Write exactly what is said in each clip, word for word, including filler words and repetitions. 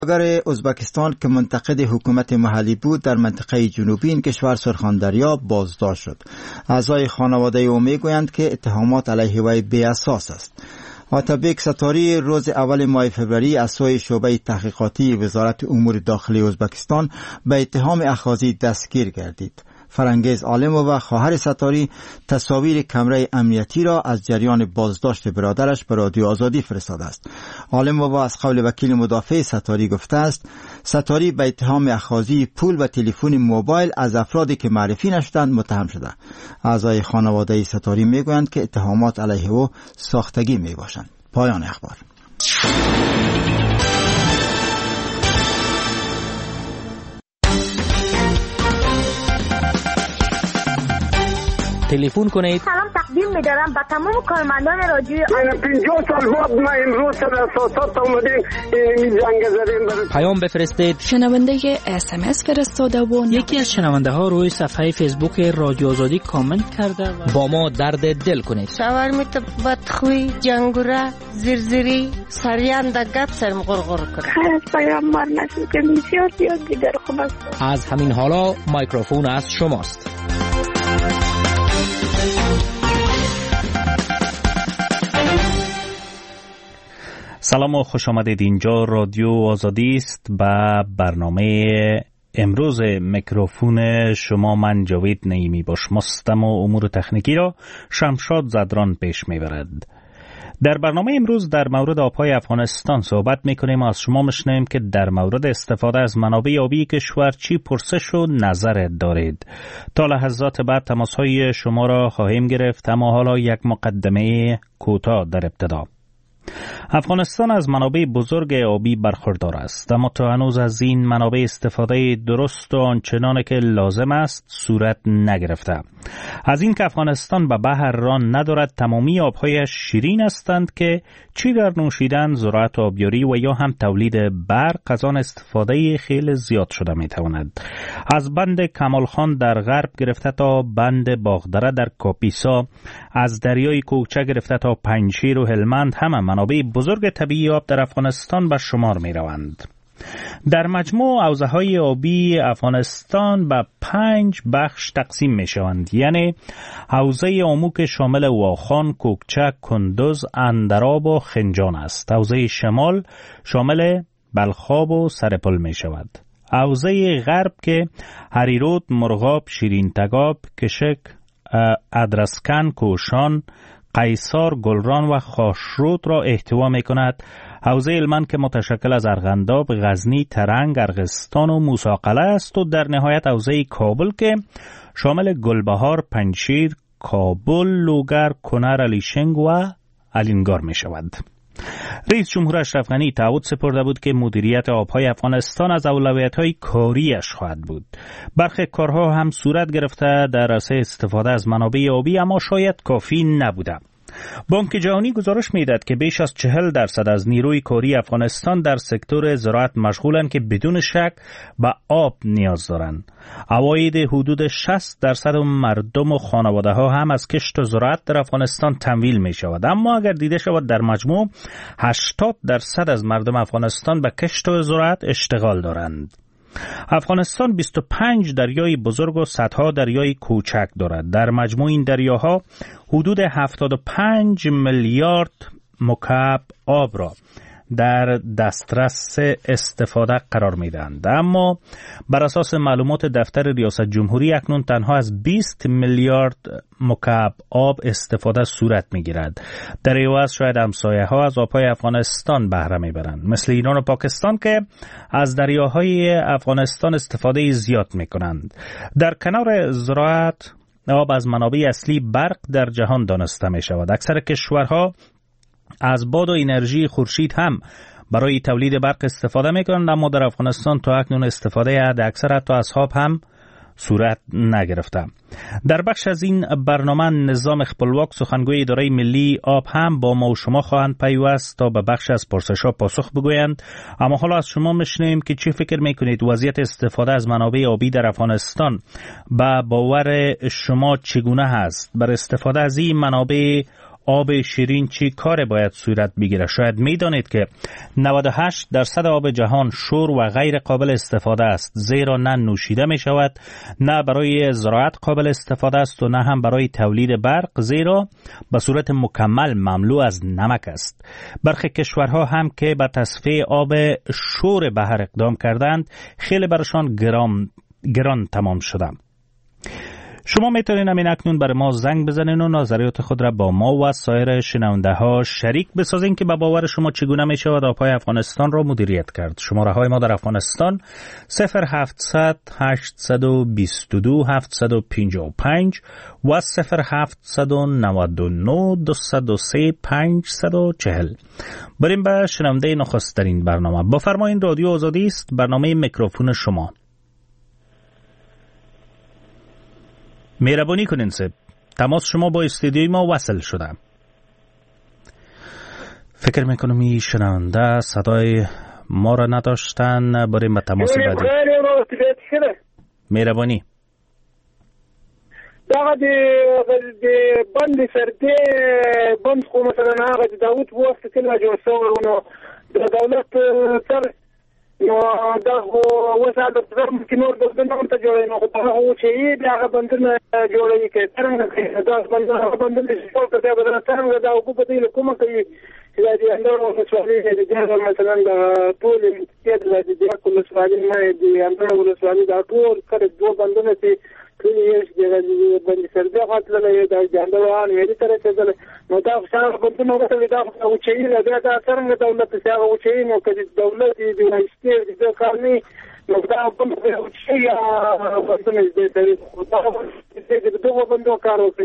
اگر ازبکستان که منتقد حکومت محلی بود در منطقه جنوبی این کشور سرخاندریا بازداشت شد. اعضای خانواده او میگویند که اتهامات علیه وی بی اساس است. آتابک ستاری روز اول ماه فوریه از سوی شعبه تحقیقاتی وزارت امور داخلی ازبکستان به اتهام اخاذی دستگیر گردید. فرنگیز عالم و خواهر ستاری تصاویر کمره امنیتی را از جریان بازداشت برادرش به رادیو آزادی فرستاده است. عالم و از قول وکیل مدافع ستاری گفته است ستاری به اتهام اخاذی پول و تلفن موبایل از افرادی که معرفی نشدند متهم شده. اعضای خانواده ستاری میگویند که اتهامات علیه او ساختگی میباشند. پایان اخبار. تلفن کنید. سلام تقدیم می‌دارم به تمام کارمندان رادیو. من پنجاه سال بعد ما امروز سر اساسات اومدیم این زنگ زدیم. پیام بفرستید. شنونده اس ام اس فرستاده و یکی از شنونده ها روی صفحه فیسبوک رادیو آزادی کامنت کرده و با ما درد دل کنید. شاورمیت بدخوی جنگوره زرزری سریان دگت سرم غرغر کرد. خیر از پیامبر نشد که بسیار زیاد دیگر خوب است. از همین حالا میکروفون از شماست. سلام و خوش آمدید. اینجا رادیو آزادی است. با برنامه امروز میکروفون شما من جاوید نعیمی باش مستم و امور تکنیکی را شمشاد زدران پیش میبرد. در برنامه امروز در مورد آبهای افغانستان صحبت میکنیم و از شما میشنویم که در مورد استفاده از منابع آبی کشور چی پرسش و نظر دارید. تا لحظات بعد تماسهای شما را خواهیم گرفت، اما حالا یک مقدمه کوتاه در ابتدا. افغانستان از منابع بزرگ آبی برخوردار است، اما تا هنوز از این منابع استفاده درست و آنچنان که لازم است صورت نگرفته. از این که افغانستان به بحر ران ندارد، تمامی آبهایش شیرین هستند که چی در نوشیدن، زراعت و آبیاری و یا هم تولید برق از آن استفاده خیلی زیاد شده می تواند. از بند کمالخان در غرب گرفته تا بند باغدره در کاپیسا، از دریای کوکچه گرفته تا پنجشیر و هلمند همه منابع بزرگ طبیعی آب در افغانستان به شمار می روند. در مجموع حوزه‌های آبی افغانستان به پنج بخش تقسیم می شوند، یعنی حوزه آمو که شامل واخان، کوکچه، کندوز، اندراب و خنجان است. حوزه شمال شامل بلخاب و سرپل می شود. حوزه غرب که هریرود، مرغاب، شیرین تگاب، کشک، ادرسکن، کوشان، قیصار، گلران و خاشرود را احتوا می کند. حوزه هلمند که متشکل از ارغنداب، غزنی، ترنگ، ارغستان و موسی-قلعه است و در نهایت حوزه کابل که شامل گلبهار، پنجشیر، کابل، لوگر، کنر، علیشنگ و الینگار می شود. رئیس جمهور اشرف غنی تعهد سپرده بود که مدیریت آبهای افغانستان از اولویت‌های کاریش خواهد بود. برخی کارها هم صورت گرفته در راسته استفاده از منابع آبی، اما شاید کافی نبوده. بانک جهانی گزارش می‌دهد که بیش از چهل درصد از نیروی کاری افغانستان در سکتور زراعت مشغولند که بدون شک به آب نیاز دارند. عواید حدود شصت درصد مردم و خانواده‌ها هم از کشت و زراعت در افغانستان تمویل می‌شود. اما اگر دیده شود در مجموع هشتاد درصد از مردم افغانستان به کشت و زراعت اشتغال دارند. افغانستان بیست و پنج دریای بزرگ و صدها دریای کوچک دارد. در مجموع این دریاها حدود هفتاد و پنج میلیارد مکعب آب را در دسترس استفاده قرار می‌دهند. اما بر اساس معلومات دفتر ریاست جمهوری اکنون تنها از بیست میلیارد مکعب آب استفاده صورت می‌گیرد. در عوض شاید همسایه‌ها از آب‌های افغانستان بهره می‌برند، مثل ایران و پاکستان که از دریاهای افغانستان استفاده زیاد می‌کنند. در کنار زراعت، آب از منابع اصلی برق در جهان دانسته می‌شود. اکثر کشورها از باد و انرژی خورشید هم برای تولید برق استفاده میکنند، اما در افغانستان تا اکنون استفاده حد اکثر حتی از آب هم صورت نگرفته. در بخش از این برنامه نظام خپلواک سخنگوی اداره ملی آب هم با ما و شما خواهند پیوست تا به بخش از پرسش‌ها پاسخ بگویند. اما حالا از شما میشنویم که چی فکر میکنید وضعیت استفاده از منابع آبی در افغانستان با باور شما چگونه هست؟ بر استفاده از این منابع آب شیرین چی کار باید صورت بگیره؟ شاید میدانید که نود و هشت درصد آب جهان شور و غیر قابل استفاده است، زیرا نه نوشیده می شود، نه برای زراعت قابل استفاده است و نه هم برای تولید برق، زیرا به صورت مکمل مملو از نمک است. برخی کشورها هم که به تصفیه آب شور بحر اقدام کردند، خیلی برشان گران گران تمام شده. شما میتونید همین اکنون برای ما زنگ بزنین و نظریات خود را با ما و سایر شنونده ها شریک بسازین که به باور شما چگونه می شود آبهای افغانستان را مدیریت کرد. شماره های ما در افغانستان صفر هفتصد هشتصد و بیست و دو هفتصد و پنجاه و پنج و صفر هفتصد و نود و نه دویست و سه پانصد و چهل. بریم به شنونده نخستترین برنامه. بفرمایید، رادیو آزادی است، برنامه میکروفون شما. مهربانی کنین سب تماس شما با استودیوی ما وصل شده. فکر میکنم این شنونده صدای ما را نداشتن. بریم به تماس بعدی. مهربانی. دغه د د بند سرده بند خو مثلا هغه د داوود واسطه کله جوړ شوی نو د دولت سره نو دا وسه د فرم کې نور د بندونو ته جوړې نو هغه و چې دا هغه بندونه جوړې کې څنګه کې دا بندونه بندونه چې څو ته بدل څنګه دا او په دې کومه کوي چې دا د اندورو مسؤلیت دي د مثلا د ټول کې د دې کول مسؤلیت نه دي اندورو مسؤلیت دا ټول کړه دوه بندونه چې ټول یې د باندې سرده خاطرله دا جاندوان ویلي تر څه ده نو دا څنګه بندونه وته دا او چې دا دا څنګه دولت څنګه او چې نو کله دولت دې وایسته دې کارني نو دا په او چې یا بندونه دې دې دا دې دوه بندو کارو کوي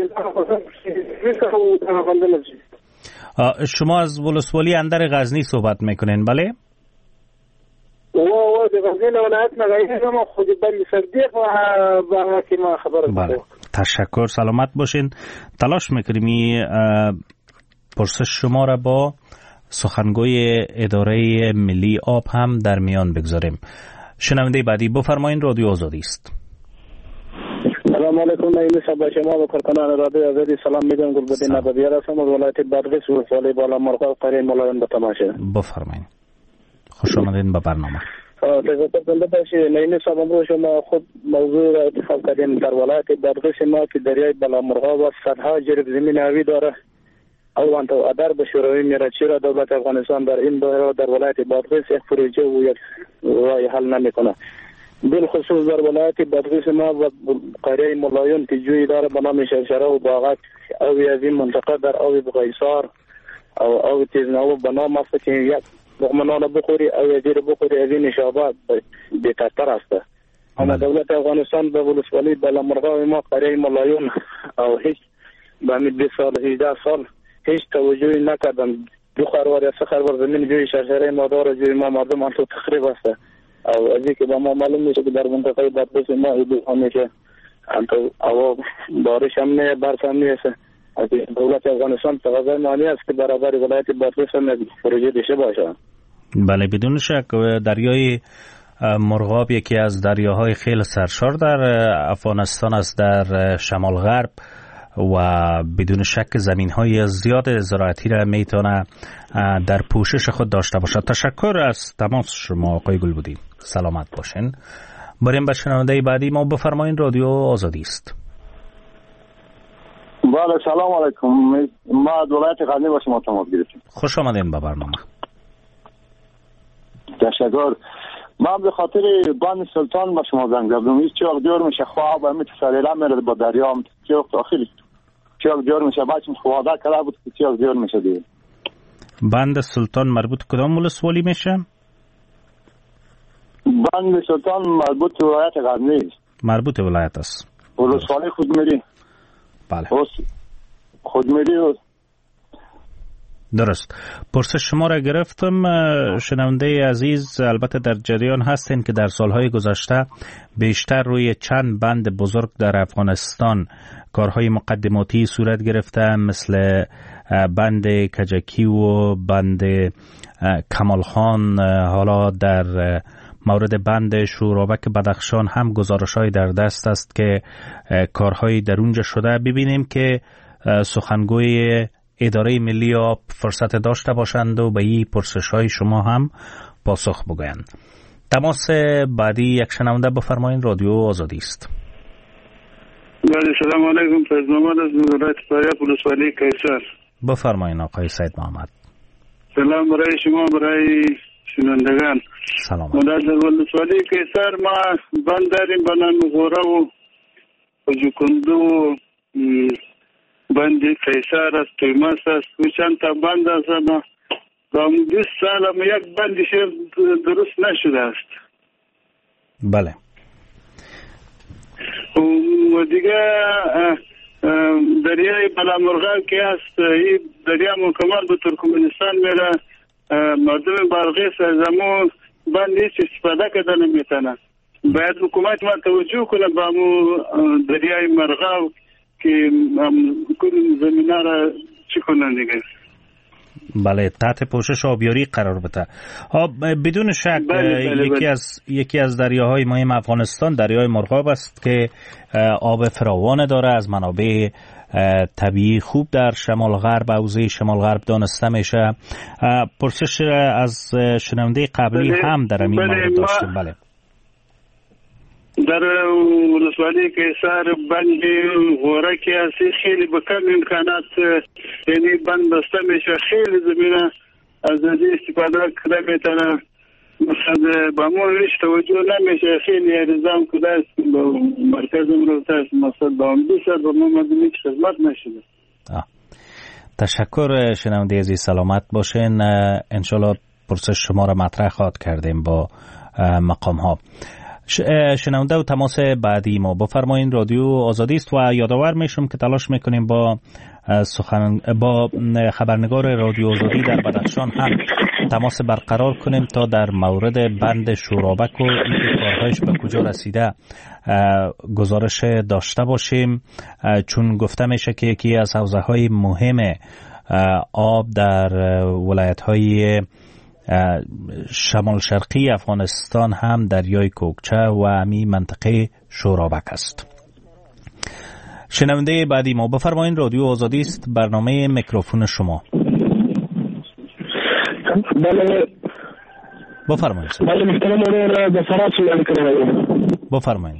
دا بندونه شما از ولسوالی اندر غزنی صحبت میکنین؟ بله؟ و و د غزنی ولایت نه غیر ما خود بند صدیق و با کی ما خبر. بله، تشکر، سلامت باشین. تلاش میکنیم پرسش شما را با سخنگوی اداره ملی آب هم در میان بگذاریم. شنونده بعدی بفرمایین، رادیو آزادی است. سلام علیکم، من شب شما و کارکنان رادیو آزادی سلام میگم. گلبدین نبوی هستم از ولایت بادغیس و ولسوالی بالا مرغاب قریه ملایان به تماشه. بفرمایید، خوش آمدین به برنامه. تشکر کننده باشید. نین صاحب امروز شما خود موضوع را انتخاب کردین. در ولایت بادغیس ما که دریای بالا مرغاب و صدها جریب زمین هوی داره او انت ادار به شوروی میره، چرا دولت افغانستان در این دایره در ولایت بادغیس یک پروژه و یک راه حل نمیکنه؟ بالخصوص در ولایت بادغیس ما و قریه ملایان که جوی داره به نام شرشره و باغک او از این منطقه در آب بغیسار او او تیزناو به نام است که یک لقمه بخوری او یزیر بخوری از این نشابه بهتر است. اما دولت افغانستان به ولسوالی بالا مرغاب ما قریه ملایان او هیچ به امید بیست سال هجده سال هیچ توجهی نکردن. دو خروار یا سه خروار زمین جوی شرشره مادار جوی ما مردم انتو تخریب است. او ازی که با ما معلوم میشه که در منطقه بادغیس ما ایدو همیشه انتو او بارش هم نه برف هم نیست. از دولت افغانستان تقاضای مالی است که برابر ولایت بادغیس هم پروژه داشته باشه. بله، بدون شک دریای مرغاب یکی از دریاهای خیلی سرشار در افغانستان است، در شمال غرب، و بدون شک زمین‌های زیاد زراعتی را میتونه در پوشش خود داشته باشد. تشکر از تماس شما آقای گلبدین، سلامت باشین. بریم به شنونده بعدی ما. بفرمایید، رادیو آزادی است. بله، سلام علیکم. ما از ولایت غزنی با شما تماس گرفتیم. خوش آمدین به برنامه. تشکر. من به خاطر بند سلطان با شما زنگ زدم. هیچ چیز جور میشه خواب و متسریلا میره با دریا چیز داخلی چیز جور میشه بچم خواده کرده بود که چیز جور میشه دیگه. بند سلطان مربوط کدام ولسوالی میشه؟ بند سلطان مربوط به ولایت غزنی است. مربوط ولایت است. ولسوالی خودمیری. بله. خودمیری. درست. پرسش شما را گرفتم. شنونده عزیز البته در جریان هستین که در سالهای گذشته بیشتر روی چند بند بزرگ در افغانستان کارهای مقدماتی صورت گرفته، مثل بند کجکی و بند کمال خان. حالا در مورد بند شورابک بدخشان هم گزارش‌های در دست است که کارهای در اونجا شده. ببینیم که سخنگوی اداره ملی آب فرصت داشته باشند و به این پرسش های شما هم پاسخ بگویند. تماس بعدی یک شنونده بفرمایید. رادیو آزادی است. بله، سلام علیکم. فیض محمد از ولایت فاریاب ولسوالی قیصر. بفرمایید آقای سید محمد. سلام برای شما، برای شنوندگان. سلام. ما در ولسوالی قیصر ما بند داریم، بند غوره و جوکندو و بند قیصر است، تویماس است و چند تا بند است. ما تا بیست سال ما یک بندش درست نشده است. بله. و دیگه دریای بلامرغاب که هست، این دریا مکمل به ترکمنستان میره. مردم بلغیس از امو بند هیچ استفاده کرده نمیتونه. باید حکومت ما توجه کنه به امو دریای مرغاب که کل زمینه را چی کنن دیگه. بله، تحت پوشش آبیاری قرار بده. بدون شک بله بله یکی بله. از یکی از دریاهای مهم افغانستان دریای مرغاب است که آب فراوان داره، از منابع طبیعی خوب در شمال غرب حوزه شمال غرب دانسته میشه. پرسش از شنونده قبلی بله. هم در این بله. مورد داشتیم. بله. در ولسوالی قیصر بند غوره که هستی خیلی به کم امکانات، یعنی بند بسته میشه، خیلی زمینه از این استفاده کرده میتونه. مثلا با ما هیچ توجه نمیشه، خیلی ارزام کده است با مرکز امروز است. مثلا با هم دو سر با ما مردم هیچ خدمت نشده. تشکر شنونده عزیز، سلامت باشین. انشالله پرسش شما را مطرح خواهد کردیم با مقام ها. شنونده و تماس بعدی ما بفرمایید. رادیو آزادی است و یادآور میشم که تلاش میکنیم با سخن با خبرنگار رادیو آزادی در بدخشان هم تماس برقرار کنیم تا در مورد بند شورابک و اینکه کارهایش به کجا رسیده گزارش داشته باشیم، چون گفته میشه که یکی از حوزه های مهم آب در ولایت های شمال شرقی افغانستان هم دریای کوکچه و همی منطقه شورابک است. شنونده بعدی ما بفرمایید. رادیو آزادی است، برنامه میکروفون شما. بله بفرمایید. بله محترم رو دفرات سوال کنم. بفرمایید.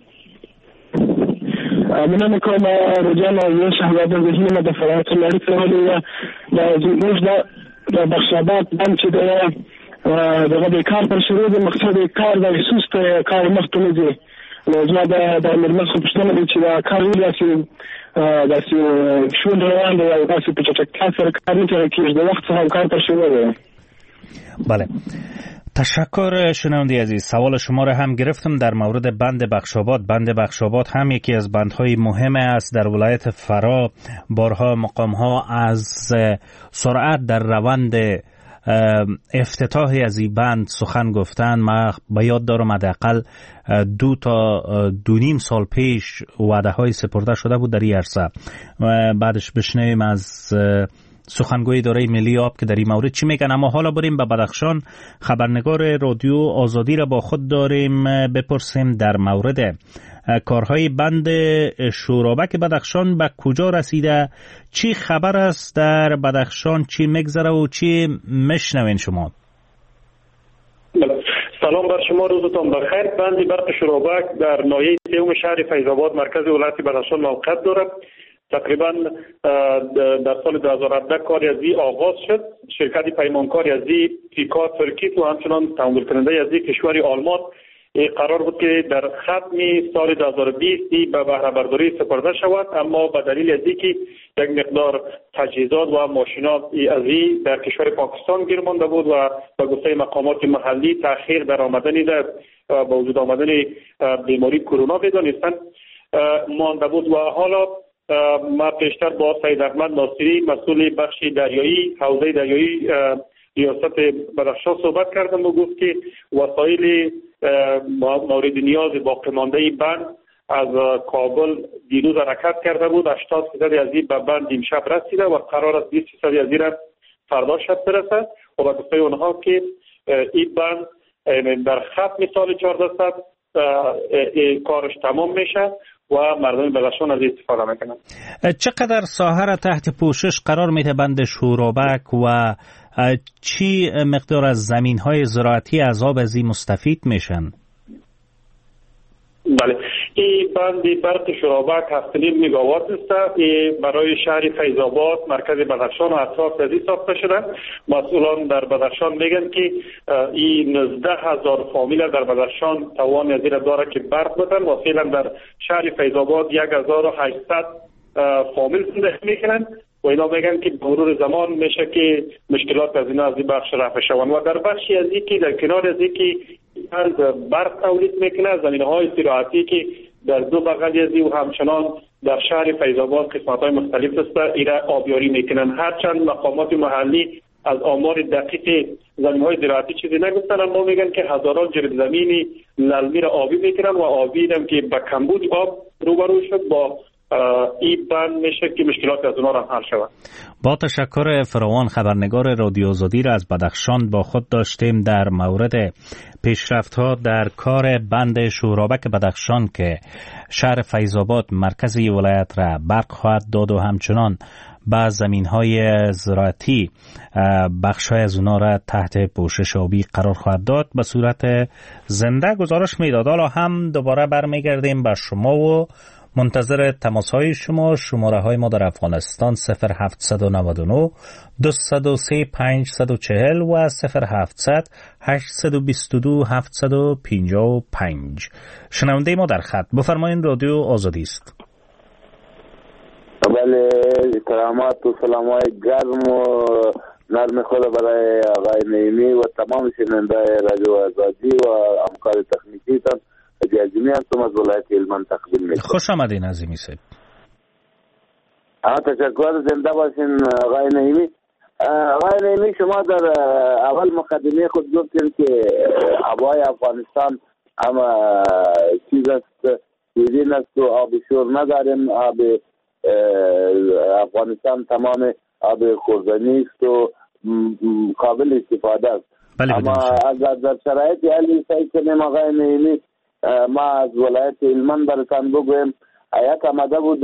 من میکنم رجال و شهوات ذهنی ما دفرات سوال کنم. موږ د بخشابات بند چې د دغه د کار پر شروع د مقصد کار د خصوص ته کار مخته نه دي. نو زما د د مرمخ پښتنه دي چې دا کار ولاسي داسې شون روان دی او داسې په چټکتیا سره کار نه کېږي. د وخت څخه کار پر شروع دی. بله، تشکر شنونده عزیز. سوال شما را هم گرفتم در مورد بند بخشاباد. بند بخشاباد هم یکی از بندهای مهم است در ولایت فرا. بارها مقامها از سرعت در روند افتتاحی از این بند سخن گفتن. من به یاد دارم حداقل دو تا دو نیم سال پیش وعده های سپرده شده بود در این عرصه. بعدش بشنویم از سخنگوی اداره ملی آب که در این مورد چی میگن. اما حالا بریم به بدخشان. خبرنگار رادیو آزادی را با خود داریم، بپرسیم در مورد کارهای بند شورابک بدخشان به کجا رسیده، چی خبر است در بدخشان، چی میگذره و چی میشنوین شما؟ سلام بر شما، روزتان بخیر. بند برق شورابک در ناحیه سوم شهر فیض آباد مرکز ولایت بدخشان موقعیت دارد. تقریبا در سال دو هزار و هفده کاری از این آغاز شد. شرکت پیمانکاری از این پیکا ترکیت و همچنان تمویل کننده از این کشور آلمان قرار بود که در ختم سال دو هزار و بیست به بهره برداری سپرده شود، اما به دلیل از اینکه یک مقدار تجهیزات و ماشینات از این در کشور پاکستان گیر مانده بود و به گفته مقامات محلی تأخیر در آمدن در با وجود آمدن بیماری کرونا بدانستند مانده بود. و حالا ما پیشتر با سید احمد ناصری مسئول بخش دریایی حوزه دریایی ریاست بدخشان صحبت کردم و گفت که وسایل مورد نیاز باقی مانده بند از کابل دیروز حرکت کرده بود. هشتاد فیصد از این به بند امشب رسیده و قرار است بیست فیصد از این فردا شب برسد و به گفته اونها که این بند در ختم سال چهاردهصد کارش تمام میشه و مردم بدخشان از استفاده میکنن. چقدر ساحه را تحت پوشش قرار میده بند شورابک و چی مقدار از زمین های زراعتی از آب از این مستفید میشن؟ بله، این بند برق شورابک هفت و نیم مگاوات است. این برای شهر فیض آباد مرکز بدخشان و اطراف از این ساخته شده. مسئولان در بدخشان میگن که این نوزده هزار فامیل در بدخشان توان از این داره که برق بدن و فعلا در شهر فیض آباد یک هزار و هشتصد فامیل زندگی میکنن و اینا میگن که به مرور زمان میشه که مشکلات از اینا از این بخش رفع شوند و در بخشی از این که در کنار از این که برق تولید میکنه زمینه‌های زراعتی که در دو بغل از این و همچنان در شهر فیض آباد قسمت‌های مختلف است ایرا آبیاری میکنن. هرچند مقامات محلی از آمار دقیق زمین‌های زراعتی چیزی نگفتن، اما میگن که هزاران جریب زمینی للمی را آبی میکنن و آبی هم که به کمبود آب روبرو شد با این بند میشه که مشکلات از اونها را حل شود. با تشکر فراوان خبرنگار رادیو آزادی را از بدخشان با خود داشتیم در مورد پیشرفت‌ها در کار بند شورابک بدخشان که شهر فیض آباد مرکزی ولایت را برق خواهد داد و همچنان با زمین‌های زراعتی بخش‌های از اونها را تحت پوشش آبی قرار خواهد داد. به صورت زنده گزارش میداد. حالا هم دوباره برمیگردیم به شما و منتظر تماس‌های شما. شماره های ما در افغانستان صفر هفت نه نه دو صفر سه پنج چهار صفر و صفر هفتصد هشتصد و بیست و دو هفتصد و پنجاه و پنج. شنونده ما در خط، بفرمایید. رادیو آزادی است. بله، کرامات و سلامای گرم و نرم خود برای آقای نعیمی و تمام شنونده رادیو آزادی و همکار تکنیکی تان جازمی هستم از ولایت هلمند تقدیم میکنم. خوش آمدین عزیزی صاحب. تشکر، زنده باشین آقای نعیمی. آقای نعیمی، شما در اول مقدمه خود گفتین که هوای افغانستان اما چیز است، شیرین است و آب شور نداریم. آب افغانستان تمام آب خوردنی است و قابل استفاده است. بله، اما اگر در شرایط حالی سعی کنیم آقای نعیمی، ما از ولایت هلمند براتان بگویم حیات آمده بود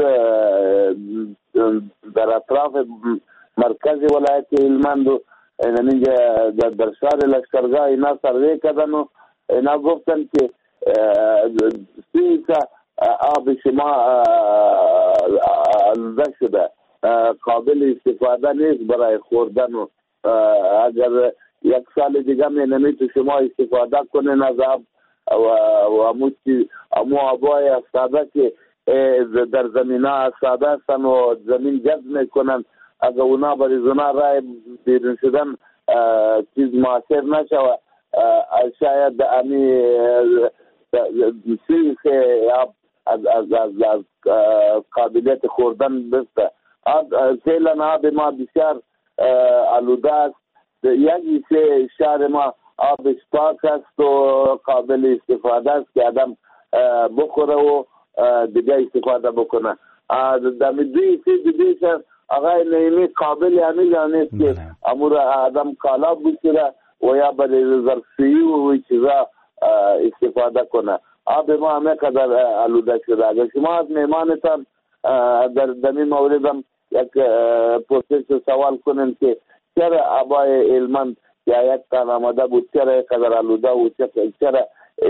در اطراف مرکز ولایت هلمند و اینجا در شهر لشکرگاه اینا سروی کردن و اینا گفتن که سی آب شما آلوده شده، قابل استفاده نیست برای خوردن و اگر یک سال دیگه می نمید شما استفاده کنین از آب و و امو آبای ساده که در زمین ها ساده هستن و زمین جذب میکنن، اگر اونا برای زنا رای بیرون شدن چیز موثر نشوه، شاید امی سیخ آب از, از, از, از قابلیت خوردن بسته. فعلا آب ما بسیار آلوده است. یکی سه شهر ما آبش پاک است و قابل استفاده است که آدم بخوره و دیگه استفاده بکنه. در دوی سی دیش آقای نعیمی قابل همیل نیست که امور آدم کالا بسیره و یا برای ظرفی و چیزا استفاده کنه. آب ما همه قدر آلوده شده. اگر شما از میمانتان در دمی موردم یک پرسش سوال کنیم که چرا آبای هلمند یا یک تن آمده بود چرا قدر آلوده و چرا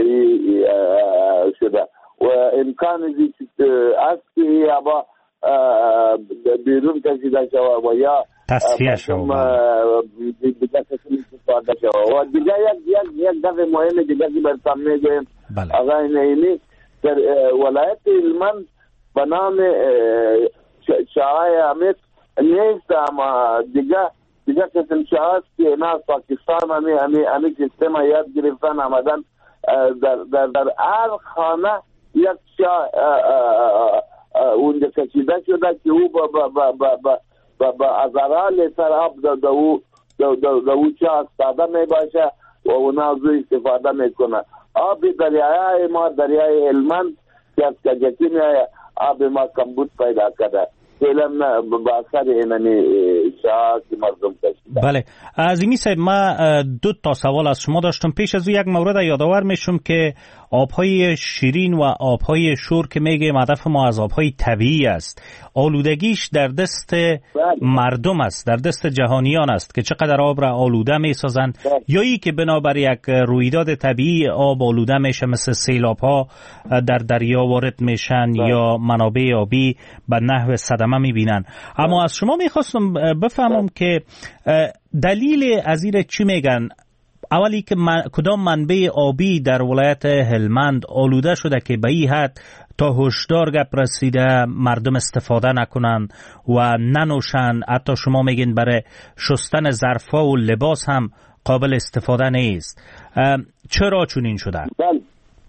شده و امکان است که این آبا بیرون کشیده شود و یا تصفیه شود دیگه کسی استفاده شود. و دیگه یک یک دفعه مهم دیگه که برتان میگویم آقای نعیمی، در ولایت هلمند به نام شاهای امید نیست، اما دیگه دیگه قسم شهاست که اینا از پاکستان همی همی همی سیستم یاد گرفتن آمدن در در در هر خانه یک شاه اونجا کشیده شده که او با با با با با با ازارا لیتر آب در او در او چاه استاده می باشه و اونا از استفاده میکنه. آب دریای ما دریای هلمند که از کجکی می آب ما کمبود پیدا کرده. فعلا با اثر اینمی شاه که مردم کشیدن. بله عظیمی صاحب، ما دو تا سوال از شما داشتم. پیش از او یک مورد یادآور میشم که آبهای شیرین و آبهای شور که میگه هدف ما از آبهای طبیعی است، آلودگیش در دست مردم است، در دست جهانیان است که چقدر آب را آلوده میسازند، یا ای که بنابر یک رویداد طبیعی آب آلوده میشه، مثل سیلاب ها در دریا وارد میشن یا منابع آبی به نحو صدمه میبینن. اما از شما میخواستم بفهمم که دلیل از این چی میگن؟ اولی که من، کدام منبع آبی در ولایت هلمند آلوده شده که به این حد تا هشدار گپ رسیده مردم استفاده نکنن و ننوشن، حتی شما میگین برای شستن ظرفا و لباس هم قابل استفاده نیست. چرا چنین شده؟ بله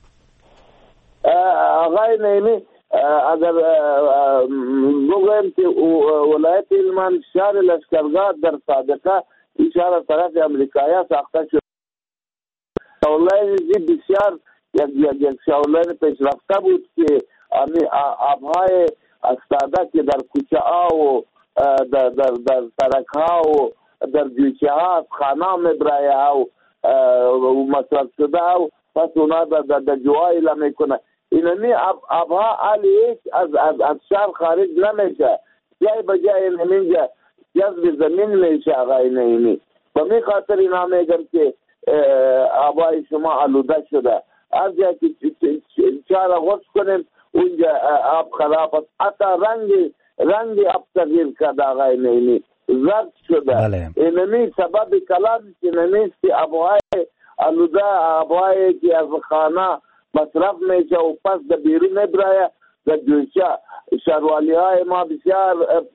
آقای نعیمی، اگر بگویم که ولایت هلمند شهر لشکرگاه در سابقه این شهر طرف امریکایی ساخته شد. شاولین بسیار یک یک شاولین پیشرفته بود که آبهای استاده که در کوچه ها و در در در سرک ها و در جوچه ها خانه مبرایه ها و مصرف شده ها، پس اونا در در جوایی میکنه. اینمی آبها علیه از از از شهر خارج نمیشه، جای به جای نمیشه، جذب زمین میشه. آقای نعیمی به می خاطر اینا میگم که آبای شما آلوده شده. از جایی که چهار غرص کنیم اونجا آب خراب است، حتی رنگ رنگ آب تغییر کرده. آقای نعیمی زرد شده. بله. اینمی سبب کلام که نمیست که آبهای آلوده، آبهای که از خانه مصرف میشه و پس در بیرون نبرایه در جوشه. شهروالی های ما بسیار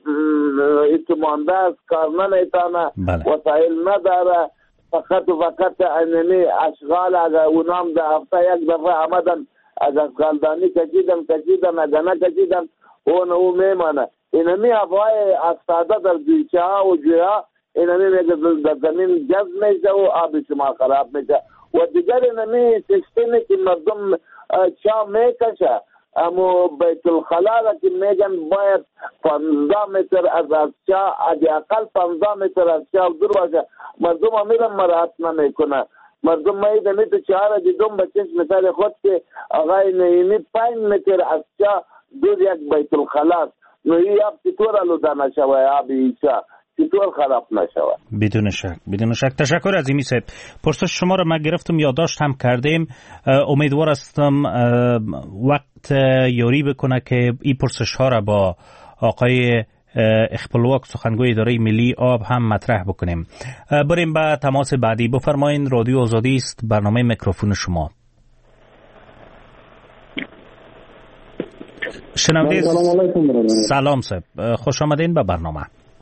اتمانده است، کار نمیتانه، وسایل نداره، فقط و فقط انمی اشغال. اگر اونام در هفته یک دفعه آمدن از اشغالدانی کشیدن کشیدن اگر نکشیدن اون او میمانه. اینمی هوای استاده در جوشه ها و جویه ها اینمی میگه در زمین جذب میشه و آب شما خراب میشه. و دیگر اینمی سیستمی که مردم چا میکشه، اما بیت الخلا را که میگن باید پانزده متر از از چا، اقل پانزده متر از چا دور باشه، مردم امیرم مراحت نمیکنه. مردم میدنی تو چهار دیدم بچش مثال خود که آقای نعیمی پنج متر از چا دور یک بیت الخلا، نو این آب چطور آلوده نشوه، آب ایچا چطور خراب نشود؟ بدون شک بدون شک. تشکر عظیمی صاحب. پرسش شما را من گرفتم، یادداشت هم کردیم. امیدوار هستم وقت یاری بکنه که این پرسش ها را با آقای اخپلواک سخنگوی اداره ملی آب هم مطرح بکنیم. بریم به تماس بعدی. بفرمایین. رادیو آزادی است، برنامه میکروفون شما. شنونده سلام صاحب، خوش آمدین به برنامه.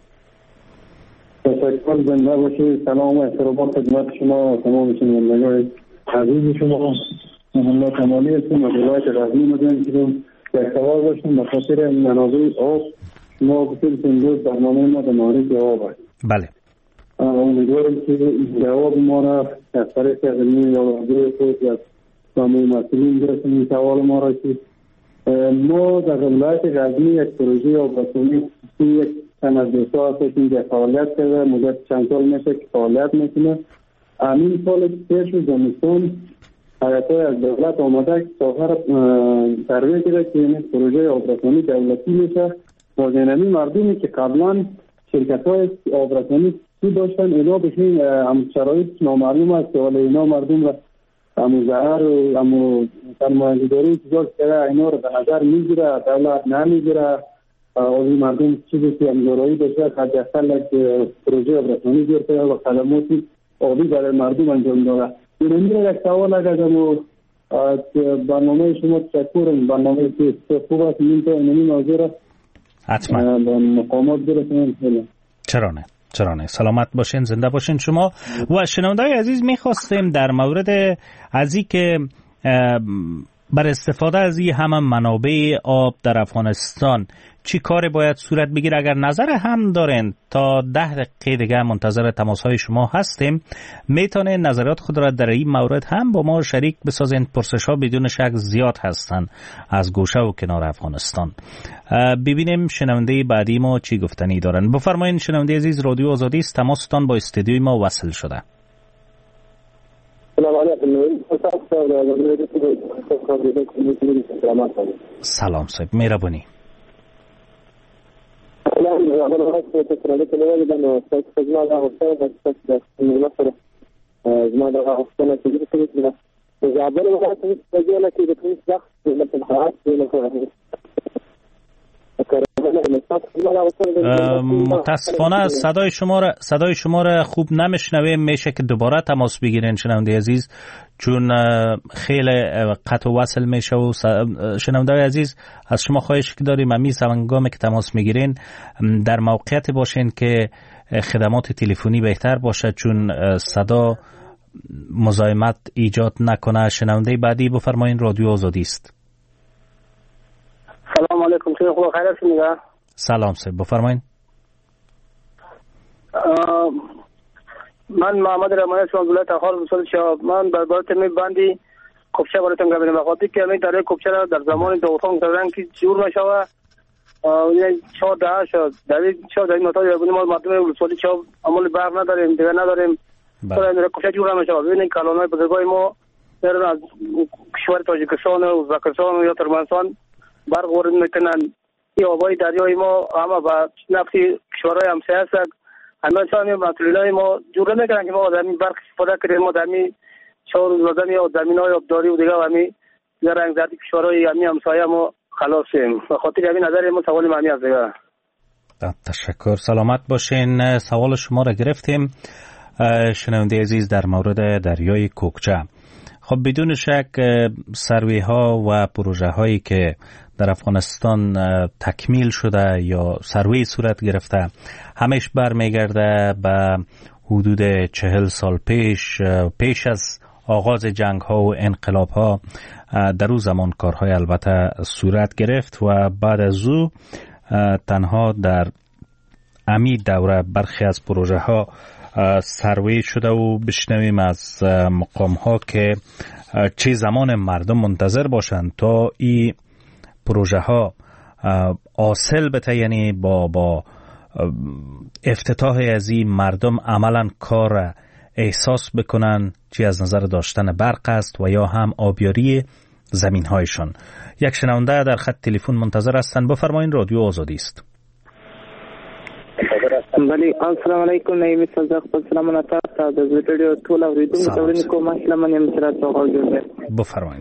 تشکر، زنده باشید. سلام و احترام خدمت شما و تمام شنوندگان عزیز شما. محمد کمالی هستم از ولایت غزنی اومدم که یک سوال داشتم به خاطر منابع آب. شما گفتید که امروز برنامه ما در مورد آب است. بله. امیدوارم که جواب ما را از طریق علمی یا رادیو خود یا سامعین مسئولین برسونید. سوال ما را که ما در ولایت غزنی یک پروژه آبرسانی یک تن از دوستا هستیم که فعالیت کرده، مدت چند سال میشه که فعالیت میکنه. همین سال پیش و زمستان حیاتای از دولت آمده که ساخر سروی کرده که این پروژه آبرسانی دولتی میشه. بازینمی مردمی که قبلا شرکت های آبرسانی سی داشتن، اینا بشین هم شرایط نامعلوم است ولی اینا مردم را همو زهر و همو سرمایه‌گذاری چیزا کرده، اینا را به نظر میگیره، دولت نمیگیره. آزی مردم چیزی که امزارایی داشته حداقل یک پروژه آبرسانی گرفته و خدمات آبی برای مردم انجام داده. این میره یک سوال اگر برنامه شما تشکرم، برنامه که خوب است این تا اینمی ناظر حتما مقامات برسونم. چرا نه چرا نه. سلامت باشین، زنده باشین شما. و شنونده‌های عزیز، میخواستیم در مورد ازی که بر استفاده از این همه منابع آب در افغانستان چی کار باید صورت بگیره؟ اگر نظر هم دارین تا ده دقیقه دیگه منتظر تماس های شما هستیم، میتونین نظرات خود را در این مورد هم با ما شریک بسازین. پرسش ها بدون شک زیاد هستن از گوشه و کنار افغانستان. ببینیم شنونده بعدی ما چی گفتنی دارن. بفرمایین شنونده عزیز، رادیو آزادی است، تماستان با استودیوی ما وصل شده. سلام صاحب، مهربانی. متاسفانه صدای شما را صدای شما را خوب نمیشنویم. میشه که دوباره تماس بگیرین شنونده عزیز، چون خیلی قطع و وصل میشه. و شنونده عزیز از شما خواهش داریم امی هنگامی که تماس میگیرین در موقعیت باشین که خدمات تلفنی بهتر باشه، چون صدا مزاحمت ایجاد نکنه. شنونده بعدی بفرمایین، رادیو آزادی است. سلام علیکم، چه خوب خیر هستید؟ سلام صاحب، بفرمایین. من محمد رحمانی هستم از ولایت خار بسال شاب. من برای تمی بندی کوپچه براتون گفتم بخاطر که همین در کوپچه را در زمان دوران کردن که جور نشوه. یعنی چهار ده شد در چهار ده متای یعنی ما مردم ولسوالی شاب عمل برق نداریم، دیگه نداریم. برای در کوپچه جور نمیشه. ببینید کالونای بزرگای ما در از کشور تاجیکستان و ازبکستان یا ترکمنستان برق وارد میکنن. این آبای دریای ما همه با نفتی کشورهای همسایه هست. همه سامی مسئولای ما جوره میکنن که ما در این برق استفاده کنیم. ما در این چهار روز بدن یا زمین های آبداری و دیگه همین در رنگ زردی کشورهای همین همسایه ما خلاصیم. به خاطر همین نظر ما سوال معنی از دیگه. تشکر، سلامت باشین. سوال شما را گرفتیم شنونده عزیز در مورد دریای کوکچه. خب بدون شک سروی ها و پروژه هایی که در افغانستان تکمیل شده یا سروی صورت گرفته همش برمیگرده به حدود چهل سال پیش پیش از آغاز جنگ ها و انقلاب ها. در اون زمان کارهای البته صورت گرفت و بعد از او تنها در امی دوره برخی از پروژه ها سروی شده و بشنویم از مقام ها که چه زمان مردم منتظر باشند تا این پروژه ها حاصل بته، یعنی با با افتتاح از این مردم عملا کار احساس بکنن، چی از نظر داشتن برق است و یا هم آبیاری زمین هایشان. یک شنونده در خط تلفن منتظر هستند. بفرمایین، رادیو آزادی است. بله، السلام علیکم. نایمی صدق په سلام نتا د ویډیو ټول اوریدونکو ته ورنه کوم اسلام یم سره توغل جوړ. بفرمایئ.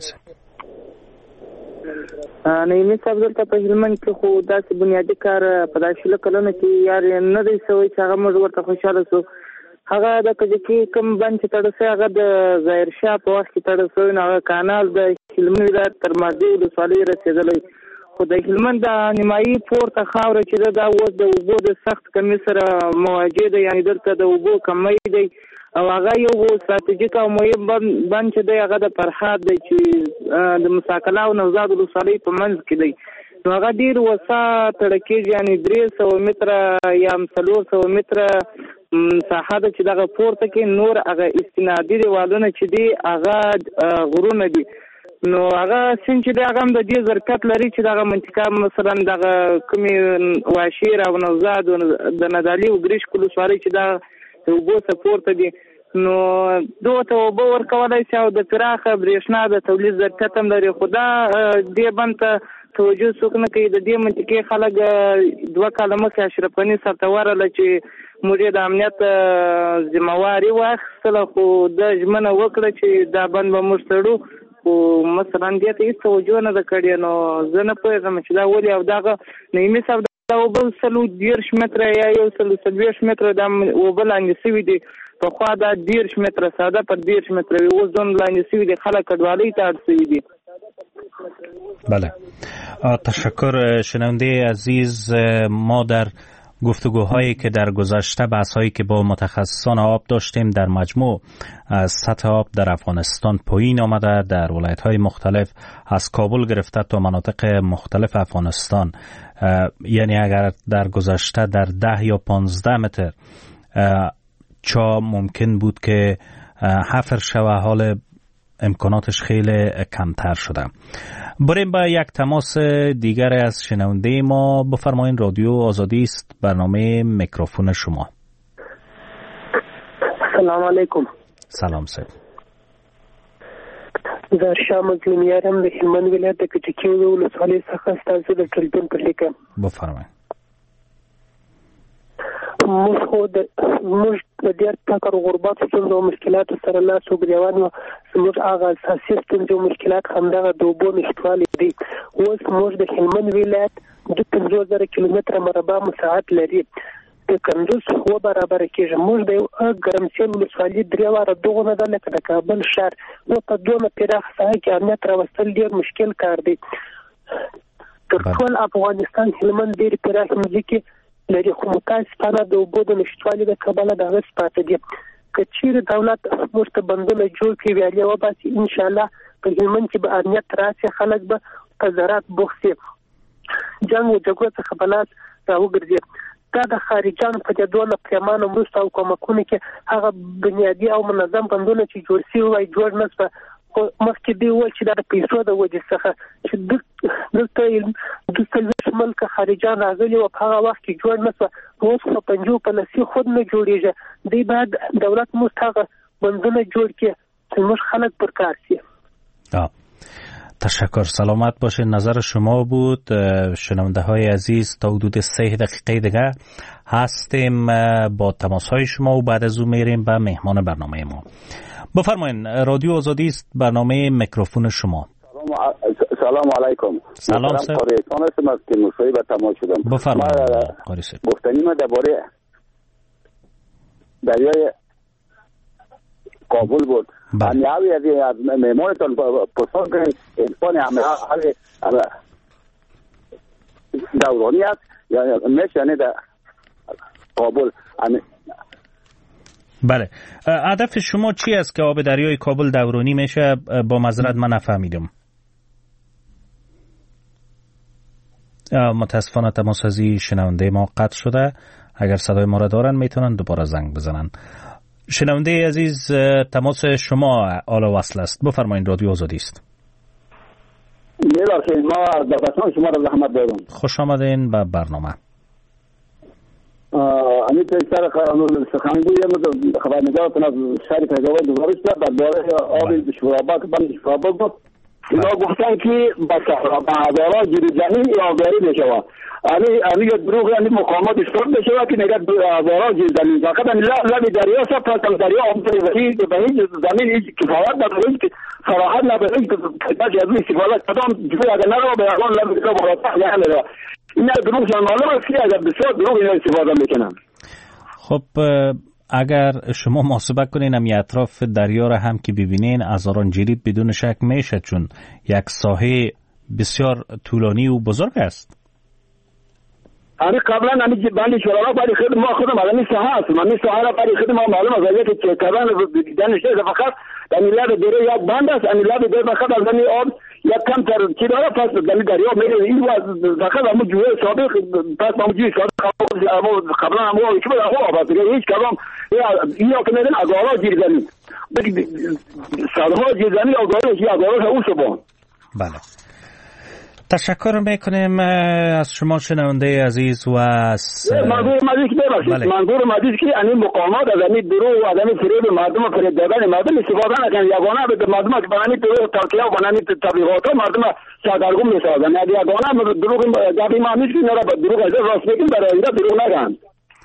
نایمی صدق ته په هلمند کې خو داسې بنیادی کار په داسې کلونه کې یار نه دی سوی چې هغه موږ ورته خوشاله سو. هغه د کجکی کم باندې تړسه هغه د ظاهر شاه په وخت کې تړسه نه کانال د هلمند ولایت تر مازی د سالي رسیدلی. خو د هلمند د نیمایي پورته خاوره چې دا اوس د اوبو د سخت کمی سره مواجه ده، یعنی دلته د اوبو کمی دی او هغه یو ستراتیژیک او مهم بند چې دی هغه د فرهاد دی چې د مساکله او نوزاد ولسوالۍ په منځ کې دی. نو هغه ډېر وسع تړل کېږي، یعنی درې سوه متره یا څلور سوه متره مساحه ده چې دغه پورته کې نور هغه استنادي دیوالونه چې دي هغه غرونه دي. نو هغه سین چې دا هغه د دې ظرفیت لري چې دغه منطقه مثلا دغه کومې واشیر او نوزاد د ندالي او ګریش کلو سواري چې دا اوبو سپورت دي، نو دوه ته اوبه ورکولای شي او د پراخه برېښنا د تولید ظرفیت هم لري. خو دا دې بند ته توجه څوک نه کوي. د دې منطقې خلک دوه کاله مخکې اشرف غني سرته ورغله چې موږ د امنیت ذمہواري واخیستله، خو د ژمنه وکړه چې دا بند به موږ تړو، خو مثلا دې ته هېڅ توجه نه ده کړې. نو زه نه پوهېږم چې دا ولې. او دغه نعیمي صاحب دا اوبه سلو دېرش متره یا یو سلو څلوېښت متره دا اوبه لاندې سوي دي. پخوا دا دېرش متره ساده پر دېرش متره وي، اوس دومره لاندې سوي دي. خلک کډوالۍ ته اړ سوي دي. بله، تشکر شنونده عزیز. ما در گفتگوهایی که در گذشته، بحث‌هایی که با متخصصان آب داشتیم، در مجموع سطح آب در افغانستان پایین آمده، در ولایت‌های مختلف از کابل گرفته تا مناطق مختلف افغانستان. یعنی اگر در گذشته در ده یا پانزده متر چا ممکن بود که حفر شوه، حال امکاناتش خیلی کمتر شده. بریم با یک تماس دیگر از شنونده ما. بفرمایید، رادیو آزادی است، برنامه میکروفون شما. سلام علیکم. سلام سید. زه شام جونیارم د هلمند ولایت د کټکی ولسوالۍ څخه ستاسو د ټلیفون په لیکم. بفرمایئ. موږ خو د موږ د ډېر فقر او غربت ستونزو او مشکلاتو سره لاس و ګرېوان یو. زموږ هغه اساسي ستونزې او مشکلات همدغه د اوبو نشتوالی دی. اوس موږ د هلمند ولایت د پنځوس زره کیلومتره مربع مساحت لري. د کندوز هوا برابره کېږي. موږ د یو ګرمسیر ولسوالۍ درې واره دغونه ده لکه د کابل ښار. نو په دومره پراخه ساحه کې امنیت راوستل ډېر مشکل کار دی. تر ټول افغانستان هلمند ډېرې پراخې مځکې لري، خو متاسفانه د اوبو د نشتوالي د کبله دغه پاتې دي. که چیرې دولت موږ ته بندونه جوړ کړي، ویالې وباسي، انشاءالله په هلمند کې به امنیت راسي، خلک به په زراعت بوخت شي، جنګ و جګړو څخه به لاس راوګرځي. دا د خارجانو په دې دونه پریمانه مرستو او کومکونو کې هغه بنیادي او منظم بندونه چې جوړ شوي وای جوړ نه شوه. خو مخکې دوی وویل چې دا د پیسو د وجې څخه چې دلته دوه څلوېښت ملکه خارجان راغلي وو، په هغه وخت کې جوړ نه شوه. اوس په پنجو په لسي خود نه جوړېږي. دوی باید دولت موږ ته هغه بندونه جوړ کړي چې موږ خلک پر کار شي. تشکر، سلامت باشید. نظر شما بود. شنونده های عزیز، تا حدود سه دقیقه دیگه هستیم با تماس های شما و بعد از اون میریم به مهمان برنامه ما. بفرمایید، رادیو آزادی است، برنامه میکروفون شما. سلام علیکم. سلام سر. قاریسان هستم از تیمورشاهی به تماس شدم. بفرمایید قاریسان. گفتنی ما درباره دریای کابل بود. من یاوی از مهمانتون پرسان کنید انسان همه دورانی است یا میشه در کابل. بله، هدف شما چی است که آب دریای کابل دورانی میشه؟ با معذرت من نفهمیدم. متاسفانه تماس از شنونده ما قطع شده. اگر صدای ما را دارن میتونن دوباره زنگ بزنن. شنونده عزیز، تماس شما آلا وصل است. بفرمایید، رادیو آزادی است. میبخشید ما دفتران شما را زحمت دارم. خوش آمدین به برنامه. امی پیشتر سخنگوی خبرنگارتون از شهر فیض‌آباد گزارش داد درباره آب شورابک بند شورابک بود. اینا گفتن که به هزاران جری زمین آبیاری بشود. امی امی دروغ امی مقامات اشتراک بشود که نگه هزاران جری زمین فقط امی لب دریا سب پس دریا آمده به هیچ زمین هیچ کفایت نداره، هیچ صراحت نداره، هیچ کتاش از استفاده کدام جوی اگر نرو به اقوان لب دریا مراتب یعنی نداره. این دروغ شان معلوم است که اگر بسیار دروغ اینا استفاده میکنن. خب اگر شما محاسبه کنین امی اطراف دریا را هم که ببینین، هزاران جریب بدون شک میشه، چون یک ساحه بسیار طولانی و بزرگ است. امی قبلا امی بند شورابک برای خود ما خودم امی ساحه هستم، امی ساحه را برای خود ما معلوم است اگر که کردن دیدنش نیست، فقط امی لب دریا یک بند است، امی لب دریا فقط از امی آب یک کم تر چی داره، پس امی دریا میره این فقط امی جوی سابق، پس امی جوی سابق قبلا امی آبی که بود امی آب است، هیچ کدام این آب که میدن اگارا جیر زمین سالها جیر زمین اگارا جیر اگارا او سبان. بله، تشکر میکنیم از شما شنونده عزیز و از منظور مدیش که ببخشید منظور مدیش که این مقامات از این دروغ و از این فریب مردم و فریب دادن مردم استفاده نکنن، یگانه به مردم که برای دروغ تلقیه و برای تبلیغات مردم سردرگم میسازن. یگانه دروغ گپی ما نیست که اینا را دروغ از راست بگیم، برای اینا دروغ نگن.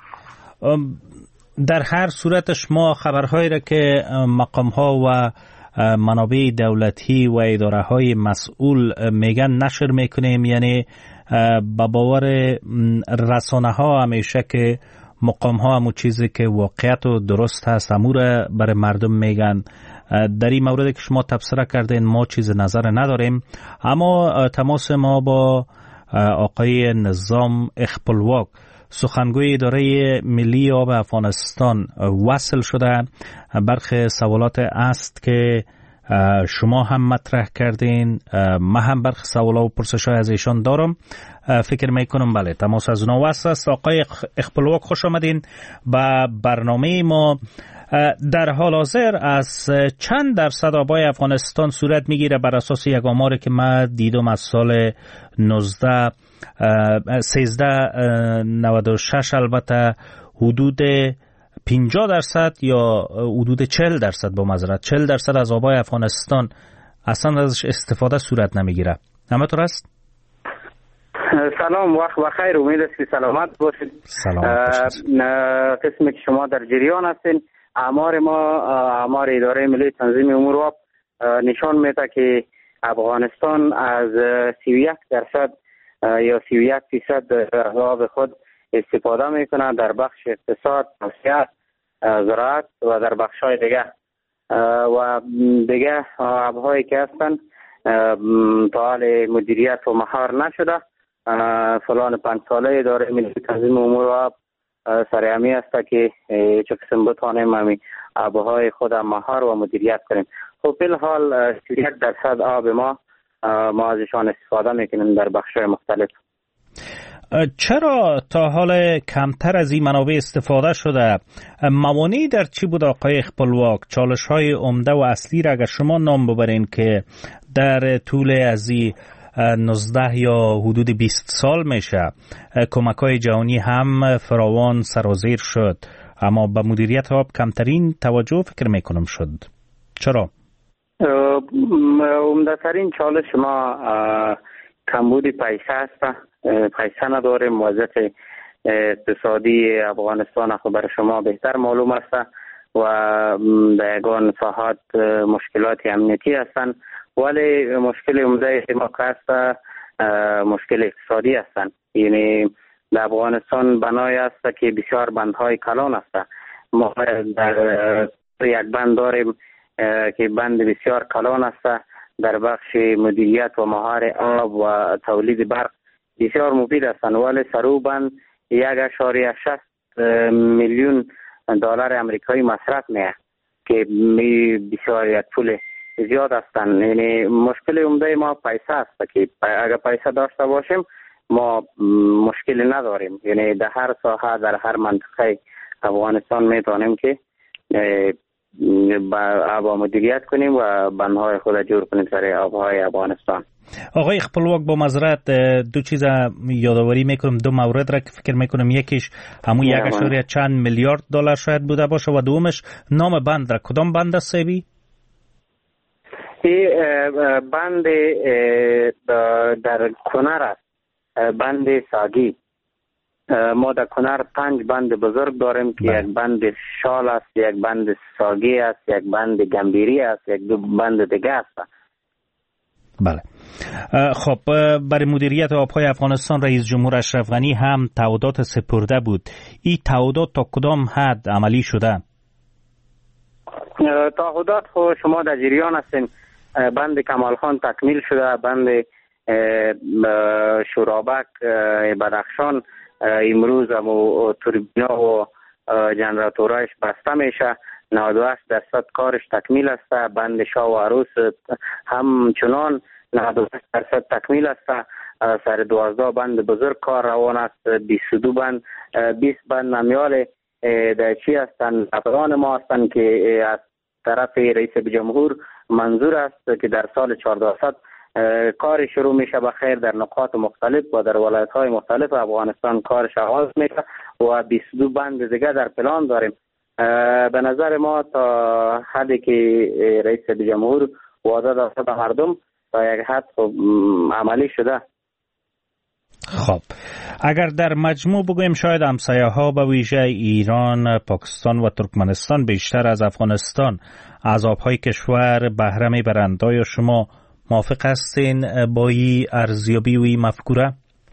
در هر صورت شما خبرهایی را که مقام ها و منابع دولتی و اداره های مسئول میگن نشر میکنیم، یعنی با باور رسانه ها همیشه که مقام ها همون چیزی که واقعیت و درست هست امور برای مردم میگن. در این مورد که شما تبصره کردین ما چیز نظر نداریم، اما تماس ما با آقای نظام اخپلواک سخنگوی اداره ملی آب افغانستان وصل شده. برخی سوالات است که شما هم مطرح کردین، من هم برخی سوالا و پرسش‌های از ایشان دارم. فکر میکنم بله تماس از اونا وصل است. آقای اخپلواک خوش آمدین به برنامه ما. در حال حاضر از چند درصد آبای افغانستان صورت میگیره بر اساس یک آماری که من دیدم از سال نوزده سیزده نود و شش، البته حدود پنجاه درصد یا حدود چهل درصد با معذرت چهل درصد از آبای افغانستان اصلا ازش استفاده صورت نمیگیره. همینطور است؟ سلام، وقت بخیر. امید است که سلامت باشید. سلامت باشید. قسمی که شما در جریان هستین، آمار ما آمار اداره ملی تنظیم امور آب نشان میده که افغانستان از سی و یک درصد یا سی و یک فیصد از آب خود استفاده میکنه در بخش اقتصاد، صحت، زراعت و در بخش‌های دیگه. و دیگه آب‌هایی که هستن تا حال مدیریت و مهار نشده. فلان پنج ساله اداره ملی تنظیم امور آب سرهمی است که چه قسم بتانیم همین آب‌های خود مهار و مدیریت کنیم. خب فی الحال سی و یک درصد آب ما ما ازشان استفاده میکنیم در بخش‌های مختلف. چرا تا حال کمتر از این منابع استفاده شده؟ موانعی در چی بود آقای اخپلواک؟ چالش های عمده و اصلی را اگر شما نام ببرین که در طول از این نوزده یا حدود بیست سال میشه کمک های جهانی هم فراوان سرازیر شد، اما به مدیریت آب کمترین توجه فکر میکنم شد. چرا؟ عمده ترین چالش ما کمبود پیسه است. پیسه نداریم. وضعیت اقتصادی افغانستان خود برای شما بهتر معلوم است و در یگان فهاد مشکلات امنیتی هستند، ولی مشکل عمده ما که است مشکل اقتصادی هستند. یعنی در افغانستان بنای است که بسیار بندهای کلان است. ما در یک بند داریم که بند بسیار کلان است در بخش مدیریت و مهار آب و تولید برق بسیار مفید هستند، ولی سرو بند یک اشاریه شصت میلیون دلار امریکایی مصرف میه که بسیار یک پول زیاد هستند. یعنی مشکل عمده ما پیسه است که اگر پیسه داشته باشیم ما مشکلی نداریم. یعنی در هر ساحه در هر منطقه افغانستان میتونیم که با آب مدیریت کنیم و بندهای خود جور کنیم سر آبهای افغانستان. آقای اخپلواک با معذرت دو چیز یادآوری میکنم، دو مورد را که فکر میکنم یکیش همون یک اشاریه چند میلیارد دلار شاید بوده باشه و دومش نام بند را. کدام بند است سیبی؟ این بند در کنر است، بند ساگی. ما در کنر پنج بند بزرگ داریم که یک بند شال است، یک بند ساگی است، یک بند گمبیری است، یک دو بند دیگه است. بله. خب برای مدیریت آبهای افغانستان رئیس جمهور اشرف غنی هم تعهدات سپرده بود. این تعهدات تا کدام حد عملی شده؟ تعهدات خو شما در جریان هستین. بند کمال خان تکمیل شده، بند شورابک بدخشان امروز هم توربینا و جنراتورایش بسته میشه. نود و هشت درصد کارش تکمیل است. بند شاه و عروس همچنان نود و هشت درصد تکمیل است. سر دوازده بند بزرگ کار روان است. بیست و دو بند بیست بند نمیال در چی هستند؟ افغان ما هستند که از طرف رئیس جمهور منظور است که در سال چهاردهصد کار شروع میشه بخیر در نقاط مختلف و در ولایت های مختلف افغانستان کارش آغاز میشه و بیست و دو بند دیگه در پلان داریم. به نظر ما تا حدی که رئیس جمهور وعده داده به مردم تا یک حد عملی شده. خب اگر در مجموع بگویم شاید همسایه‌ها به ویژه ایران، پاکستان و ترکمنستان بیشتر از افغانستان از آب‌های کشور بهره میبرند. آیا شما موافق هستین با این ارزیابی و این مفکوره؟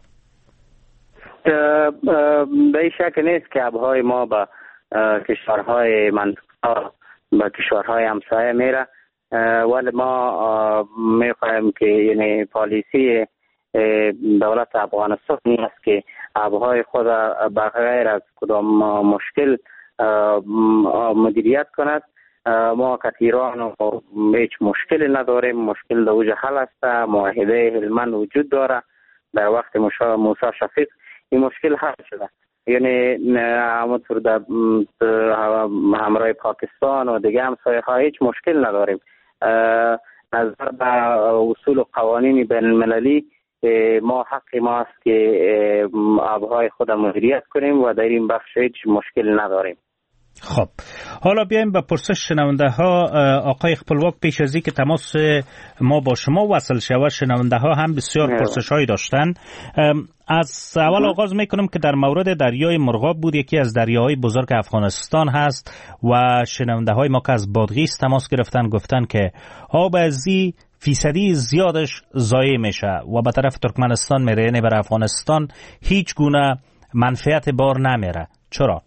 به شک نیست که آب‌های ما به کشورهای منطقه به کشورهای همسایه میره، ولی ما میخوایم که یعنی پالیسی دولت افغانستان است که آبهای خود بغیر از کدام مشکل مدیریت کند. ما کثیران هیچ مشکلی نداریم، مشکل در اوج حل است. معاهده هلمند وجود داره در وقت موسی شفیق این مشکل حل شده، یعنی همونطور در همراه پاکستان و دیگه همسایه ها هیچ مشکل نداریم. نظر به اصول و قوانین بین المللی ما حق ماست که آبهای خود مدیریت کنیم و در این بخش هیچ مشکل نداریم. خب حالا بیایم به پرسش شنونده ها. آقای خپلواک، پیش از اینکه تماس ما با شما وصل شود شنونده ها هم بسیار پرسش هایی داشتن. از اول آغاز میکنم که در مورد دریای مرغاب بود، یکی از دریاهای بزرگ افغانستان هست و شنونده های ما که از بادغیس تماس گرفتن گفتن که آب ازی فیصدی زیادش ضایع میشه و به طرف ترکمنستان میره، یعنی بر افغانستان هیچ گونه منفعت بار نمیره. چرا؟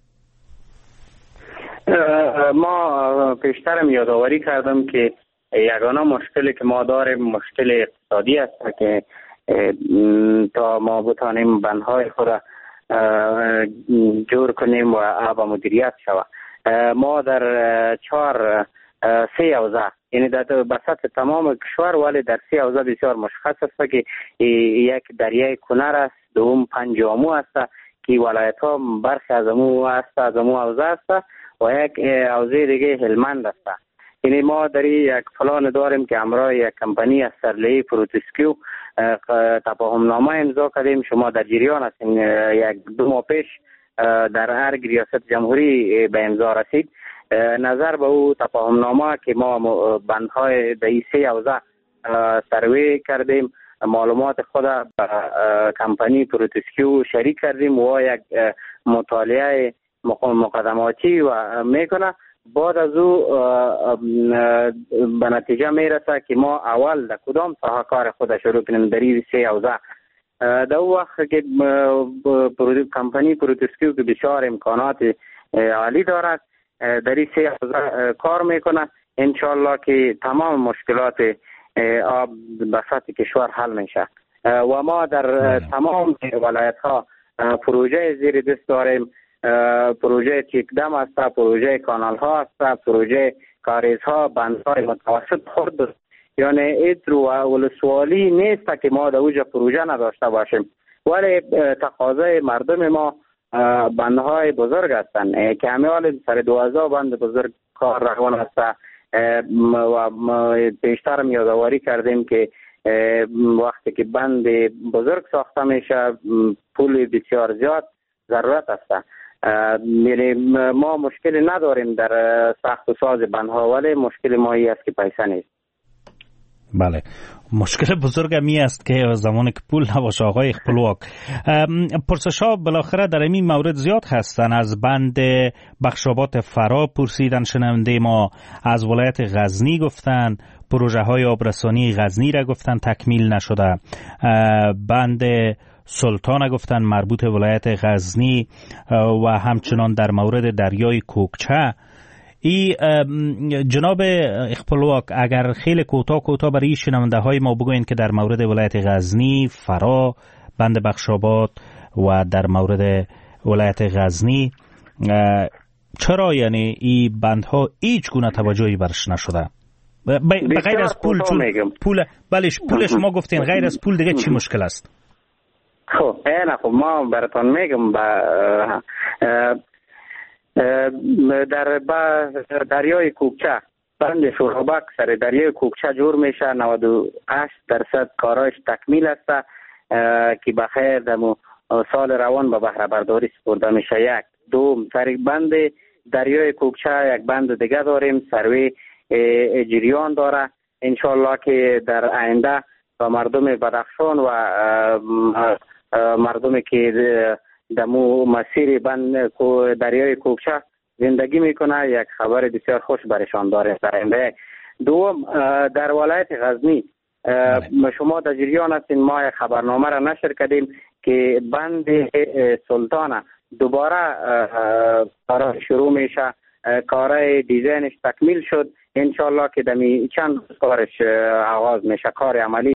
ما پیشترم یادآوری کردم که یگانه مشکلی که ما داریم مشکل اقتصادی است که تا ما بتانیم بندهای خود جور کنیم و آب مدیریت شود. ما در چهار سه حوزه، یعنی در بساط تمام کشور، ولی در سه حوزه بسیار مشخص است که یک دریای کنر است، دوم پنجامو است که ولایت ها برخی از امو است، از امو حوزه است و یک حوزه دیگه هلمند است. یعنی ما در یک پلان داریم که همراه یک کمپانی از سرلهی فروتسکیو تفاهم نامه امضا کردیم. شما در جریان هستین، یک دو ماه پیش در ارگ ریاست جمهوری به امضا رسید. نظر به او تفاهم نامه که ما بندهای در سه حوزه سروی کردیم، معلومات خود به کمپانی پروتسکیو شریک کردیم و یک مطالعه مقدماتی و میکنه. بعد از او به نتیجه میرسه که ما اول در کدام ساحه کار خود شروع کنیم در این سه حوزه. در اون وقت که کمپانی پروتسکیو که بسیار امکانات عالی دارد در این سه حوزه کار میکنه، انشالله که تمام مشکلات آب به سطح کشور حل میشه. و ما در تمام ولایت ها پروژه زیر دست داریم، پروژه چکدم است، پروژه کانال ها است، پروژه کاریز ها، بندهای متوسط خرد. یعنی ایدرو و ولسوالی نیست که ما در اوج پروژه نداشته باشیم، ولی تقاضای مردم ما بندهای بزرگ هستند که همه حال سر دوازده بند بزرگ کار روان است و پیشتر یادآوری کردیم که وقتی که بند بزرگ ساخته میشه پول بسیار زیاد ضرورت است. یعنی ما مشکلی نداریم در ساخت و ساز بندها، ولی مشکل ما ای است که پیسه نیست. بله، مشکل بزرگ می است که زمانی که پول نباشه. آقای خپلواک، پرسش ها بالاخره در این مورد زیاد هستن. از بند بخشابات فرا پرسیدن شنونده ما، از ولایت غزنی گفتن پروژه های آبرسانی غزنی را گفتن تکمیل نشده، بند سلطان گفتن مربوط ولایت غزنی و همچنان در مورد دریای کوکچه. ای جناب خپلواک، اگر خیلی کوتاه کوتاه برای شنونده های ما بگوین که در مورد ولایت غزنی، فرا، بند بخشابات و در مورد ولایت غزنی چرا یعنی این بندها هیچ گونه توجهی برش نشده؟ به غیر از پول، چون پول بلش پولش ما گفتین، غیر از پول دیگه چی مشکل است؟ خب نه خب ما براتون میگم با در دریای کوکچه، بند شورابک سر دریای کوکچه جور میشه، نود و هشت درصد کارایش تکمیل است که بخیر در سال روان به بهره برداری سپرده میشه. یک دوم سر بند دریای کوکچه یک بند دیگه داریم، سروی جریان داره، انشالله که در آینده با مردم بدخشان و مردمی که دمو مسیر بند دریای کوکچه زندگی میکنه یک خبر بسیار خوش برشان داره در آینده. دوم در ولایت غزنی شما در جریان هستین، ما یک خبرنامه را نشر کردیم که بند سلطانه دوباره کار شروع میشه، کارهای دیزاینش تکمیل شد، انشالله که دمی چند کارش آغاز میشه، کار عملی